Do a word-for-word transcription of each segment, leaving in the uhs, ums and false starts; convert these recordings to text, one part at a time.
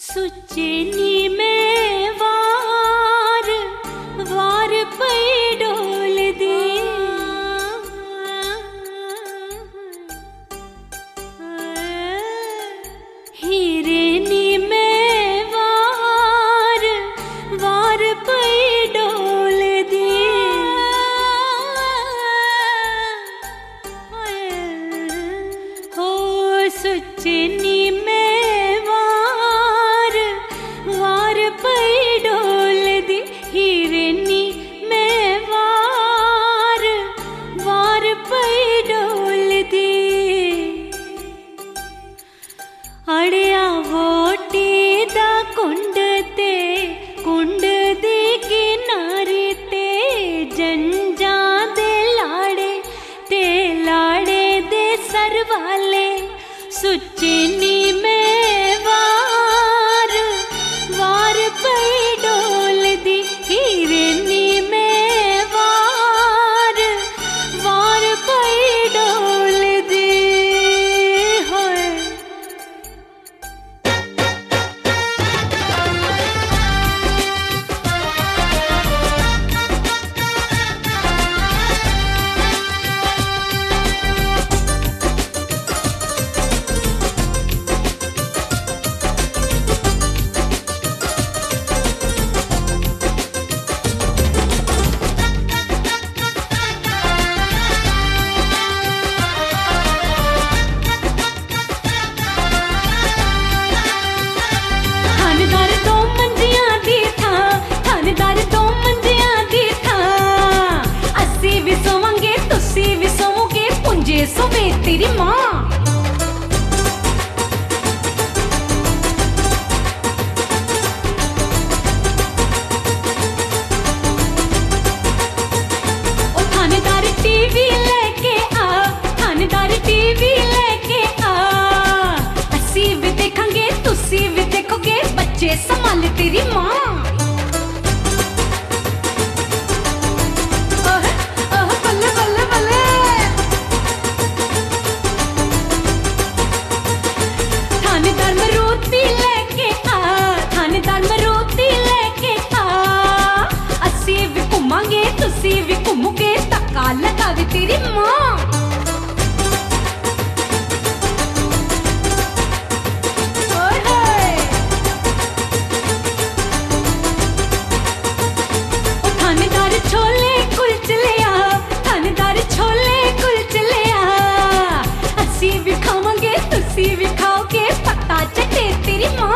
सुचेनी में वार वार पे डोल दे, हिरनी में वार वार पे डोल दे, हो सुचेनी सुचेनी में वार वार पे डोल दी, हिरनी में वार वार पे डोल दी, होए सोवे तेरी माँ। ओ थानेदार टीवी लेके आ, थानेदार टीवी लेके आ, असी भी देखेंगे तुसी भी देखोगे, बच्चे संभाल तेरी माँ। थानेदार मरोती लेके आ, थानेदार मरोती लेके आ, असी भी घूमांगे तुसी भी घूमोगे, धक्का लगावे तेरी माँ। थानेदार छोले कुलचले आ, थानेदार छोले कुलचले आ, असी भी खावांगे तुसी भी खाओगे, पता चटे तेरी माँ।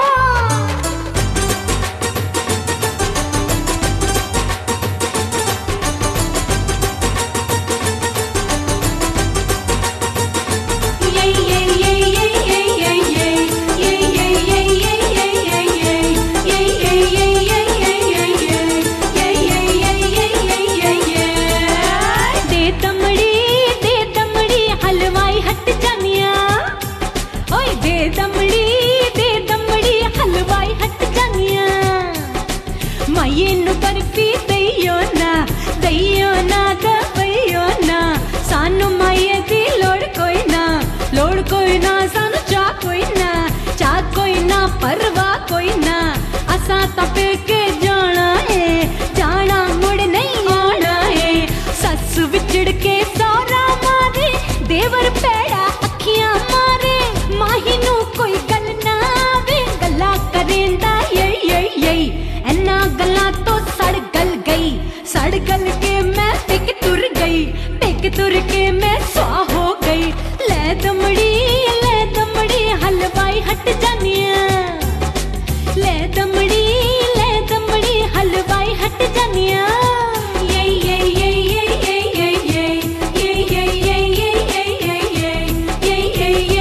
दे दमड़ी दे दमड़ी हलवाई हट जानिया, ओए दे दमड़ी दे दमड़ी हलवाई हट जानिया, माये नु बर्फी दईयो ना दईयो ना दईयो ना, सानू माये दी लोड़ कोई ना, लोड़ कोई ना, सानू चा कोई ना, चा कोई ना, परवाह कोई ना, असा तपे के जाना है, जाना मुड़ नहीं आना है, सस विचड़ के सारा मारे, देवर पैड़ा अखियां मारे, माही नू कोई गल ना वे, गला करेंदा ये ये ये, ऐना गला तो सड़ गल गई, सड़ गल के मैं टिक तुर गई, टिक तुर के मैं स्वाह हो गई, ले दमड़ी ले दमड़ी हलवाई हट जानिया, ले दमड़ी ले दमड़ी हलवाई हट जानिया, ये ये ये ये ये ये ये ये ये ये ये ये ये ये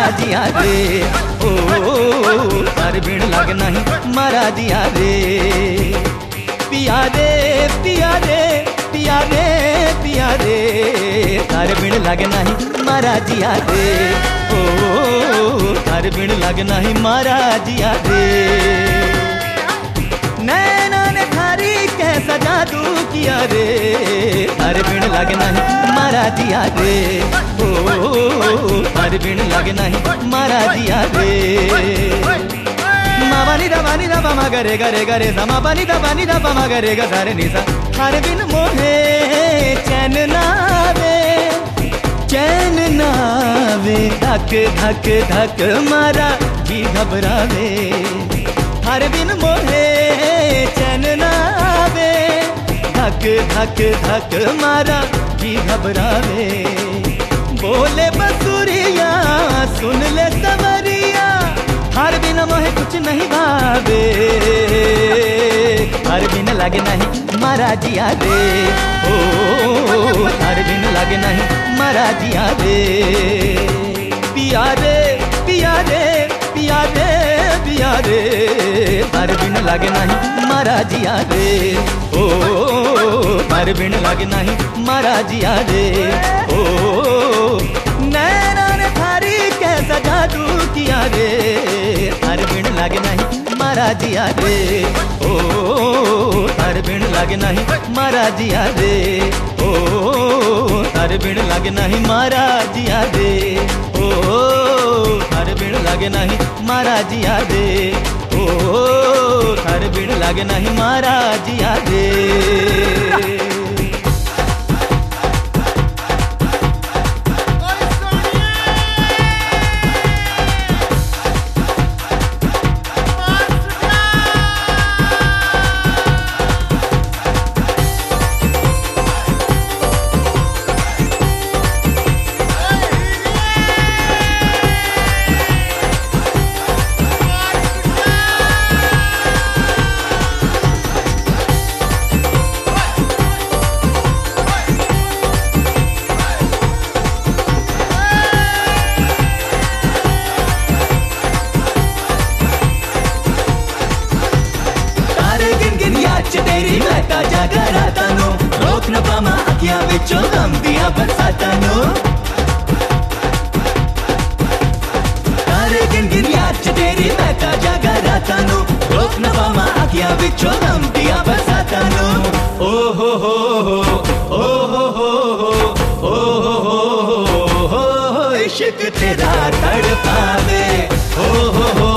जिया रे ओ तार बिन लागे नहीं मारा जिया रे पिया रे पिया रे पिया रे पिया रे तार बिन लागे नहीं मारा जिया रे ओ तार बिन लागे नहीं मारा जिया रे नैना ने थारी कैसा जादू किया रे तार बिन लागे नहीं मारा जिया रे ओ तार बिन लागे नहीं मारा जिया रे मा बानी दा बानी दा मा गरे गरे गरे सा मा बानी दा बानी दा मा गरे गा सारे निसा तार बिन मोहे चैन नावे चैन नावे धक धक धक मारा जी घबरावे तार बिन मोहे चैन नावे धक धक धक मारा जी घबरावे बोले बसुरिया सुन ले सवरिया हर बिन मोहे कुछ नहीं भावे हर बिन लागे नहीं मारा जिया रे ओ हर बिन लागे नहीं मारा जिया रे पिया रे पिया रे पिया रे पिया रे हर बिन लागे नहीं मारा जिया रे ओ हर बिन लागे नहीं मारा जिया रे ओ नैना ने थारी कैसा जादू किया रे हर बिन लागे नहीं मारा जिया रे ओ हर बिन लागे नहीं मारा जिया रे ओ हर बिन लागे नहीं मारा जिया रे ओ हर बिन लागे नहीं मारा जिया रे ओ हर बिन लागे नहीं मारा जिया रे तेरी महता जागराता नो रोक न पामा अखियां विचों गम दिया बरसाता नो तारे गिन गिन याद च तेरी महता जागराता नो रोक न पामा अखियां विचों गम दिया बरसाता नो ओ हो हो हो ओ हो हो हो ओ हो हो हो इश्क तेरा तड़पावे ओ हो हो